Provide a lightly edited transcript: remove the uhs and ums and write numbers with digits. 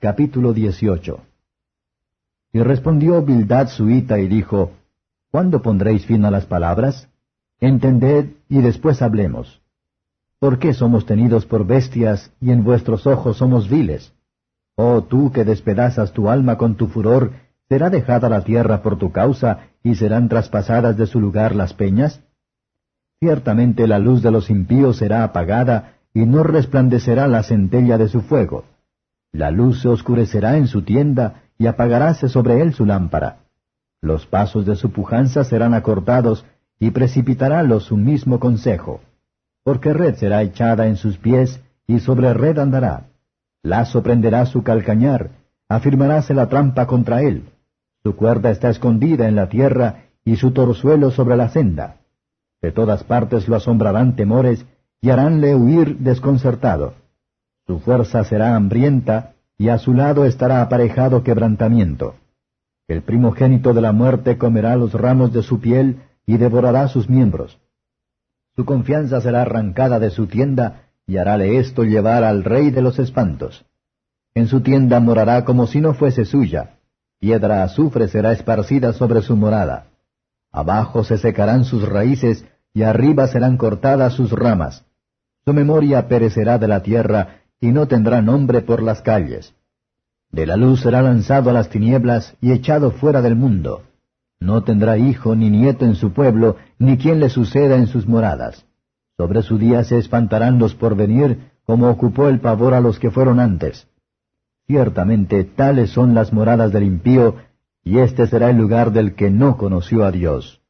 Capítulo 18. Y respondió Bildad suita y dijo, ¿Cuándo pondréis fin a las palabras? Entended, y después hablemos. ¿Por qué somos tenidos por bestias, y en vuestros ojos somos viles? Oh tú que despedazas tu alma con tu furor, ¿será dejada la tierra por tu causa, y serán traspasadas de su lugar las peñas? Ciertamente la luz de los impíos será apagada, y no resplandecerá la centella de su fuego. La luz se oscurecerá en su tienda, y apagaráse sobre él su lámpara. Los pasos de su pujanza serán acortados, y precipitarálos su mismo consejo. Porque red será echada en sus pies, y sobre red andará. Lazo prenderá su calcañar, afirmaráse la trampa contra él. Su cuerda está escondida en la tierra, y su torzuelo sobre la senda. De todas partes lo asombrarán temores, y haránle huir desconcertado. Su fuerza será hambrienta, y a su lado estará aparejado quebrantamiento. El primogénito de la muerte comerá los ramos de su piel, y devorará sus miembros. Su confianza será arrancada de su tienda, y harále esto llevar al rey de los espantos. En su tienda morará como si no fuese suya, piedra azufre será esparcida sobre su morada. Abajo se secarán sus raíces, y arriba serán cortadas sus ramas. Su memoria perecerá de la tierra, y no tendrá nombre por las calles. De la luz será lanzado a las tinieblas, y echado fuera del mundo. No tendrá hijo ni nieto en su pueblo, ni quien le suceda en sus moradas. Sobre su día se espantarán los por venir, como ocupó el pavor a los que fueron antes. Ciertamente tales son las moradas del impío, y este será el lugar del que no conoció a Dios.